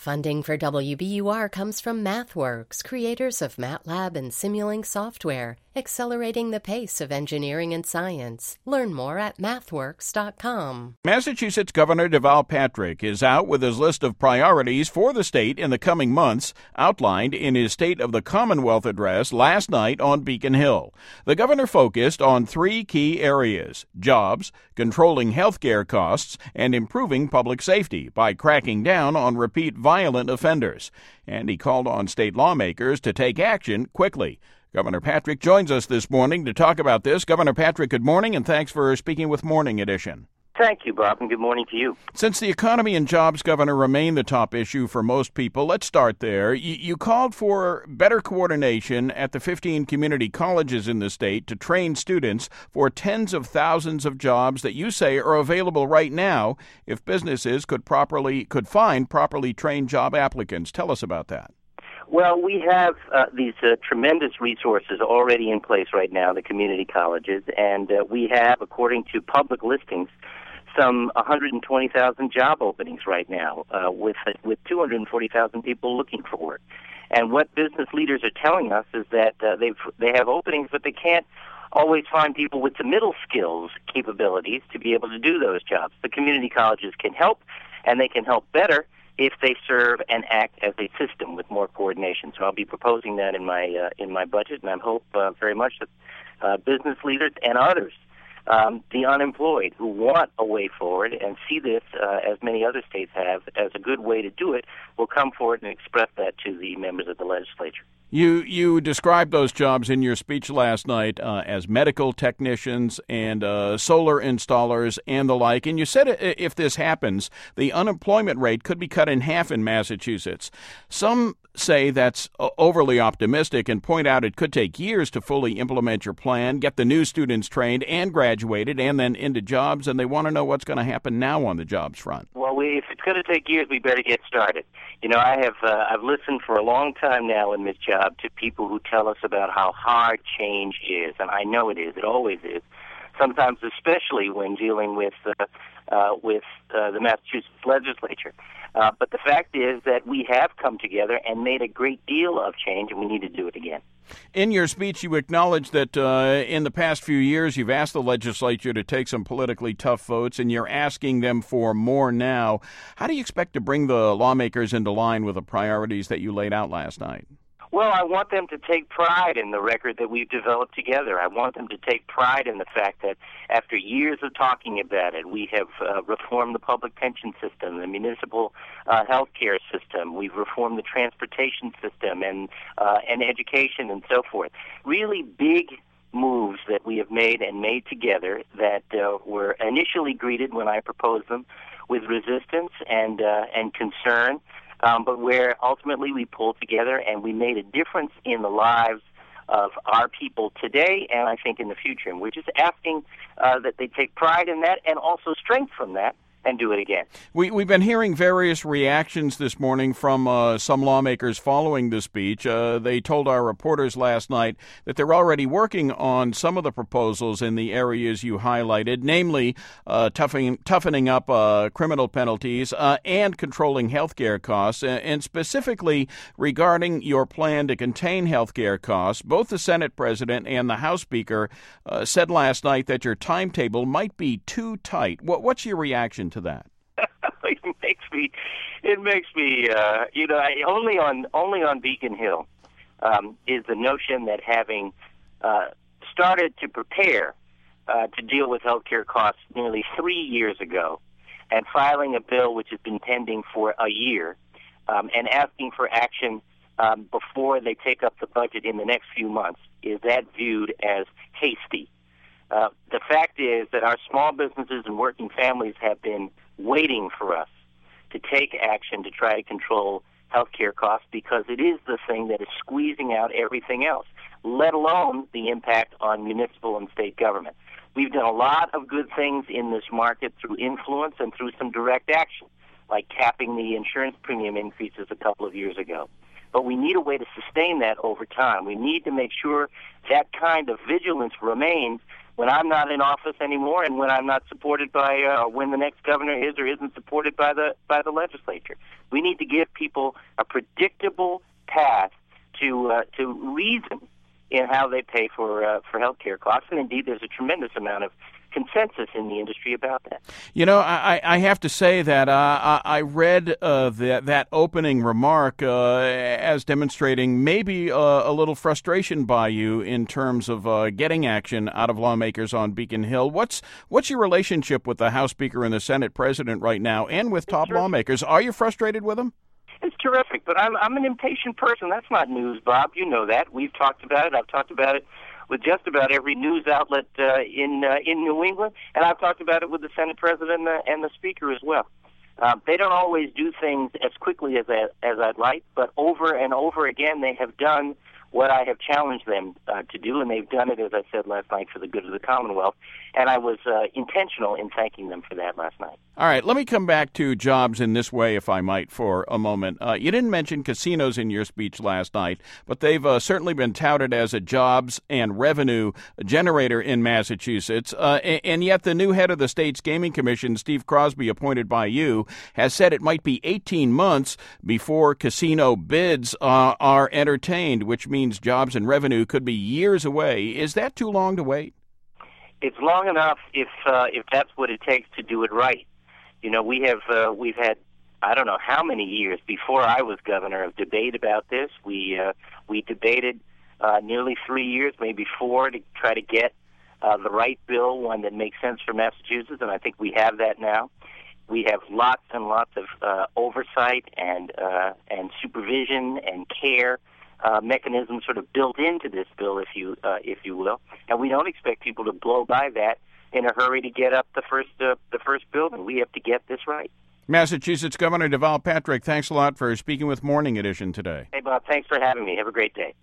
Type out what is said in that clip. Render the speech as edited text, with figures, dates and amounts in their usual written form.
Funding for WBUR comes from MathWorks, creators of MATLAB and Simulink software, accelerating the pace of engineering and science. Learn more at mathworks.com. Massachusetts Governor Deval Patrick is out with his list of priorities for the state in the coming months, outlined in his State of the Commonwealth address last night on Beacon Hill. The governor focused on three key areas: jobs, controlling health care costs, and improving public safety by cracking down on repeat violent offenders. And he called on state lawmakers to take action quickly. Governor Patrick joins us this morning to talk about this. Governor Patrick, good morning, and thanks for speaking with Morning Edition. Thank you, Bob, and good morning to you. Since the economy and jobs, Governor, remain the top issue for most people, let's start there. You called for better coordination at the 15 community colleges in the state to train students for tens of thousands of jobs that you say are available right now if businesses could find properly trained job applicants. Tell us about that. Well, we have these tremendous resources already in place right now, the community colleges, and we have, according to public listings, some 120,000 job openings right now, with 240,000 people looking for work. And what business leaders are telling us is that they have openings, but they can't always find people with the middle skills capabilities to be able to do those jobs. The community colleges can help, and they can help better if they serve and act as a system with more coordination. So I'll be proposing that in my budget, and I hope very much that business leaders and others, the unemployed who want a way forward and see this, as many other states have, as a good way to do it, will come forward and express that to the members of the legislature. You described those jobs in your speech last night as medical technicians and solar installers and the like. And you said if this happens, the unemployment rate could be cut in half in Massachusetts. Some say that's overly optimistic and point out it could take years to fully implement your plan, get the new students trained and graduated and then into jobs, and they want to know what's going to happen now on the jobs front. Well, if it's going to take years, we better get started. You know, I've listened for a long time now in this job to people who tell us about how hard change is, and I know it is. It always is. Sometimes, especially when dealing with the Massachusetts legislature. But the fact is that we have come together and made a great deal of change, and we need to do it again. In your speech, you acknowledged that in the past few years, you've asked the legislature to take some politically tough votes, and you're asking them for more now. How do you expect to bring the lawmakers into line with the priorities that you laid out last night? Well, I want them to take pride in the record that we've developed together. I want them to take pride in the fact that after years of talking about it, we have reformed the public pension system, the municipal health care system. We've reformed the transportation system and education and so forth. Really big moves that we have made and made together that were initially greeted when I proposed them with resistance and concern. But where ultimately we pulled together and we made a difference in the lives of our people today and I think in the future. And we're just asking that they take pride in that and also strength from that and do it again. We've been hearing various reactions this morning from some lawmakers following the speech. They told our reporters last night that they're already working on some of the proposals in the areas you highlighted, namely toughening up criminal penalties and controlling health care costs. And specifically regarding your plan to contain health care costs, both the Senate President and the House Speaker said last night that your timetable might be too tight. What's your reaction to that? It makes me, only on Beacon Hill is the notion that having started to prepare to deal with healthcare costs nearly 3 years ago, and filing a bill which has been pending for a year, and asking for action before they take up the budget in the next few months, is that viewed as hasty? The fact is that our small businesses and working families have been waiting for us to take action to try to control healthcare costs because it is the thing that is squeezing out everything else, let alone the impact on municipal and state government. We've done a lot of good things in this market through influence and through some direct action, like capping the insurance premium increases a couple of years ago. But we need a way to sustain that over time. We need to make sure that kind of vigilance remains when I'm not in office anymore, and when I'm not supported by when the next governor is or isn't supported by the legislature. We need to give people a predictable path to reason in how they pay for health care costs, and indeed, there's a tremendous amount of consensus in the industry about that. You know, I have to say that I read that opening remark as demonstrating maybe a little frustration by you in terms of getting action out of lawmakers on Beacon Hill. What's your relationship with the House Speaker and the Senate President right now, and with top lawmakers? Are you frustrated with them? It's terrific, but I'm an impatient person. That's not news, Bob. You know that. We've talked about it. I've talked about it with just about every news outlet in New England, and I've talked about it with the Senate President and the Speaker as well. They don't always do things as quickly as I'd like, but over and over again they have done what I have challenged them to do, and they've done it, as I said last night, for the good of the Commonwealth, and I was intentional in thanking them for that last night. All right, let me come back to jobs in this way, if I might, for a moment. You didn't mention casinos in your speech last night, but they've certainly been touted as a jobs and revenue generator in Massachusetts, and yet the new head of the state's gaming commission, Steve Crosby, appointed by you, has said it might be 18 months before casino bids are entertained, which means jobs and revenue could be years away. Is that too long to wait? It's long enough if that's what it takes to do it right. You know, we've had I don't know how many years before I was governor of debate about this. We debated nearly 3 years, maybe 4, to try to get the right bill, one that makes sense for Massachusetts, and I think we have that now. We have lots and lots of oversight and supervision and care mechanisms sort of built into this bill, if you will, and we don't expect people to blow by that in a hurry to get up the first building. We have to get this right. Massachusetts Governor Deval Patrick, thanks a lot for speaking with Morning Edition today. Hey, Bob, thanks for having me. Have a great day.